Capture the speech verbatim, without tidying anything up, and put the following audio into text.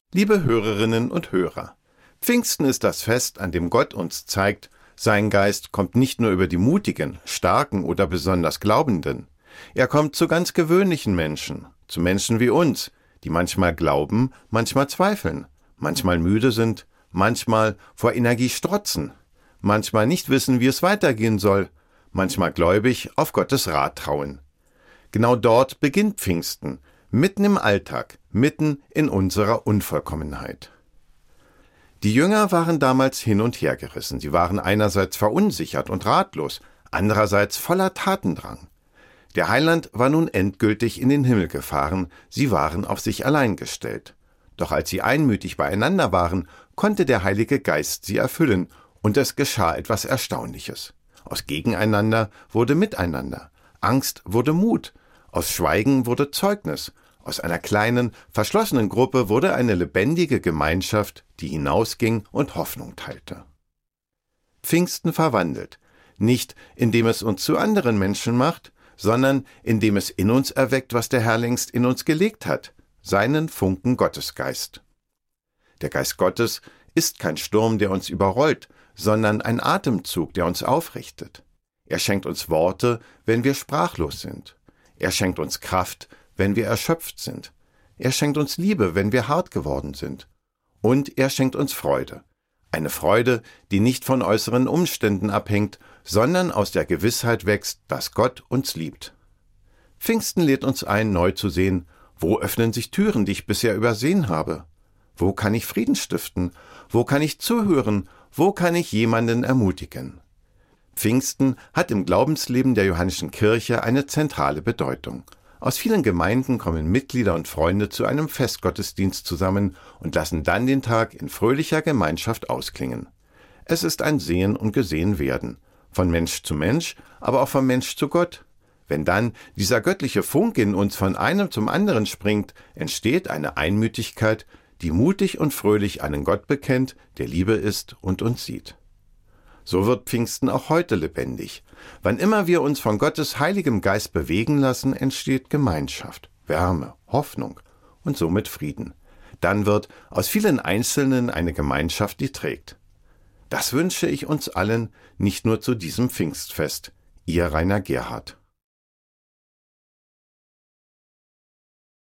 Liebe Hörerinnen und Hörer, Pfingsten ist das Fest, an dem Gott uns zeigt, sein Geist kommt nicht nur über die Mutigen, Starken oder besonders Glaubenden. Er kommt zu ganz gewöhnlichen Menschen, zu Menschen wie uns, die manchmal glauben, manchmal zweifeln, manchmal müde sind, manchmal vor Energie strotzen, manchmal nicht wissen, wie es weitergehen soll, manchmal gläubig auf Gottes Rat trauen. Genau dort beginnt Pfingsten, mitten im Alltag, mitten in unserer Unvollkommenheit. Die Jünger waren damals hin und her gerissen. Sie waren einerseits verunsichert und ratlos, andererseits voller Tatendrang. Der Heiland war nun endgültig in den Himmel gefahren, sie waren auf sich allein gestellt. Doch als sie einmütig beieinander waren, konnte der Heilige Geist sie erfüllen, und es geschah etwas Erstaunliches. Aus Gegeneinander wurde Miteinander, Angst wurde Mut, aus Schweigen wurde Zeugnis, aus einer kleinen, verschlossenen Gruppe wurde eine lebendige Gemeinschaft, die hinausging und Hoffnung teilte. Pfingsten verwandelt, nicht indem es uns zu anderen Menschen macht, sondern indem es in uns erweckt, was der Herr längst in uns gelegt hat, seinen Funken Gottesgeist. Der Geist Gottes ist kein Sturm, der uns überrollt, sondern ein Atemzug, der uns aufrichtet. Er schenkt uns Worte, wenn wir sprachlos sind. Er schenkt uns Kraft, wenn wir erschöpft sind. Er schenkt uns Liebe, wenn wir hart geworden sind. Und er schenkt uns Freude. Eine Freude, die nicht von äußeren Umständen abhängt, sondern aus der Gewissheit wächst, dass Gott uns liebt. Pfingsten lädt uns ein, neu zu sehen, wo öffnen sich Türen, die ich bisher übersehen habe? Wo kann ich Frieden stiften? Wo kann ich zuhören? Wo kann ich jemanden ermutigen? Pfingsten hat im Glaubensleben der Johannischen Kirche eine zentrale Bedeutung. Aus vielen Gemeinden kommen Mitglieder und Freunde zu einem Festgottesdienst zusammen und lassen dann den Tag in fröhlicher Gemeinschaft ausklingen. Es ist ein Sehen und Gesehenwerden, von Mensch zu Mensch, aber auch von Mensch zu Gott. Wenn dann dieser göttliche Funke in uns von einem zum anderen springt, entsteht eine Einmütigkeit, die mutig und fröhlich einen Gott bekennt, der Liebe ist und uns sieht. So wird Pfingsten auch heute lebendig. Wann immer wir uns von Gottes heiligem Geist bewegen lassen, entsteht Gemeinschaft, Wärme, Hoffnung und somit Frieden. Dann wird aus vielen Einzelnen eine Gemeinschaft, die trägt. Das wünsche ich uns allen, nicht nur zu diesem Pfingstfest. Ihr Rainer Gerhardt.